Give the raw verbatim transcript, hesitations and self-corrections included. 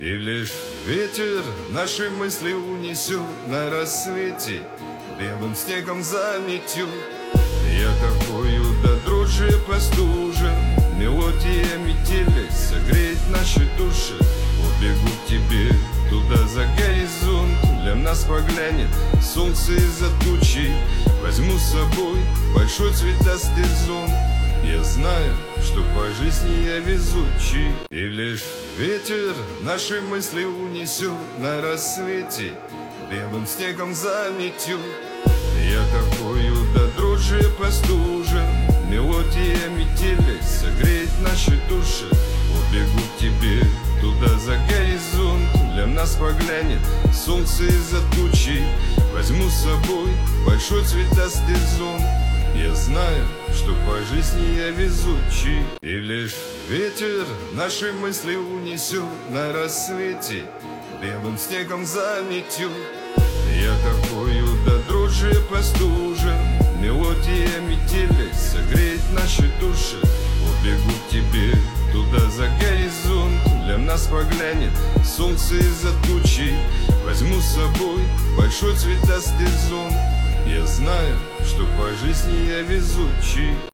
И лишь ветер наши мысли унесет на рассвете, белым снегом заметет. Я такую до дрожи простужен, мелодия метели согреет наши души. Убегу к тебе туда за горизонт, для нас поглянет солнце из-за тучи. Возьму с собой большой цветастый зонт. Я знаю, что по жизни я везучий. И лишь ветер наши мысли унесет на рассвете, белым снегом заметет. Я такую до дрожи простужен, мелодия метели согреет наши души. Убегу к тебе туда за горизонт, для нас поглянет солнце из-за тучи. Возьму с собой большой цветастый зонт. Я знаю, что по жизни я везучий. И лишь ветер наши мысли унесет на рассвете, белым снегом заметет. Я такую до дрожи простужен, мелодия метели согреет наши души. Убегу к тебе туда за горизонт, для нас поглянет солнце из-за тучи. Возьму с собой большой цветастый зонт. Я знаю, что по жизни я везучий.